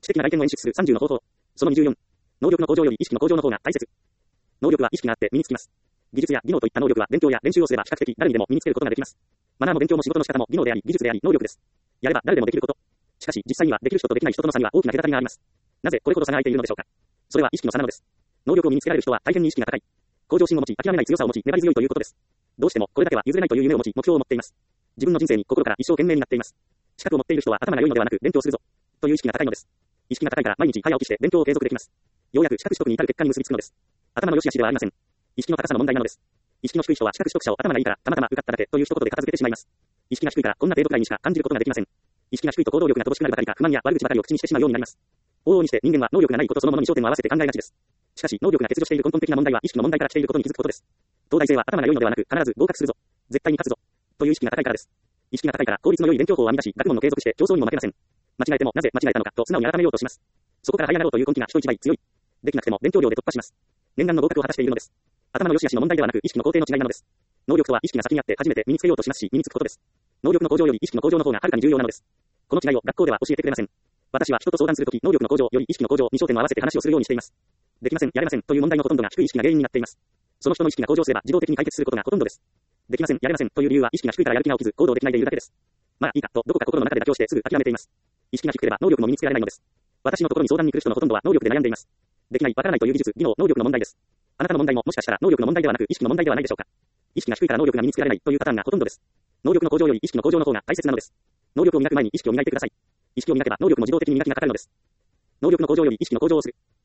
知的な外見を演出する30の方法。その24。能力の向上より意識の向上の方が大切。能力は意識があって身につきます。技術や技能といった能力は勉強や練習をすれば比較的誰にでも身につけることができます。マナーも勉強も仕事の仕方も技能であり技術であり能力です。やれば誰でもできること。しかし実際にはできる人とできない人との差には大きな隔たりがあります。なぜこれほど差が開いているのでしょうか。それは意識の差なのです。能力を身につけられる人は大変に意識が高い。向上心を持ち、諦めない強さを持ち、粘り強いということです。どうしてもこれだけは譲れないという夢を持ち、目標を持っています。自分の人生に心から一生懸命になっています。資格を持っている人は頭が良いのではなく勉強するぞという意識が高いのです。意識が高いから毎日早起きして勉強を継続できます。ようやく資格取得に至る結果に結びつくのです。頭の良し悪しではありません。意識の高さの問題なのです。意識の低い人は資格取得者を頭がいいからたまたま受かっただけという一言で片付けてしまいます。意識が低いからこんな程度くらいにしか感じることができません。意識が低いと行動力が乏しくなるばかりか不満や悪口ばかりを口にしてしまうようになります。往々にして人間は能力がないことそのものに焦点を合わせて考えがちです。しかし能力が欠如している根本的な問題は意識の問題から来ていることに気づくことです。東大生は頭が良いのではなく必ず合格するぞ。絶対に勝つぞ。という意識が高いからです。意識が高いから効率の良い勉強法を編み出し、学問の継続して競争にも負けません。間違えてもなぜ間違えたのかと素直に改めようとします。そこから這い上がろうという根気が人一倍強い。できなくても勉強量で突破します。念願の合格を果たしているのです。頭の良し悪しの問題ではなく意識の工程の違いなのです。能力とは意識が先にあって初めて身につけようとしますし、身につくことです。能力の向上より意識の向上の方がはるかに重要なのです。この違いを学校では教えてくれません。私は人と相談するとき、能力の向上より意識の向上に焦点を合わせて話をするようにしています。できません、やれませんという問題のほとんどが低い意識が原因になっています。その人の意識が向上すれば自動的に解決することがほとんどです。できません、やれませんという理由は意識が低いからやる気が起きず行動できないでいるだけです。まあいいかとどこか心の中で妥協してすぐ諦めています。意識が低ければ能力も身につけられないのです。私のところに相談に来る人のほとんどは能力で悩んでいます。できない、わからないという技術、技能、能力の問題です。あなたの問題ももしかしたら能力の問題ではなく意識の問題ではないでしょうか。意識が低いから能力が身につけられないというパターンがほとんどです。能力の向上より意識の向上の方が大切なのです。能力を磨く前に意識を磨いてください。意識を磨けば能力も自動的に磨きがかかるのです。能力の向上より意識の向上をする。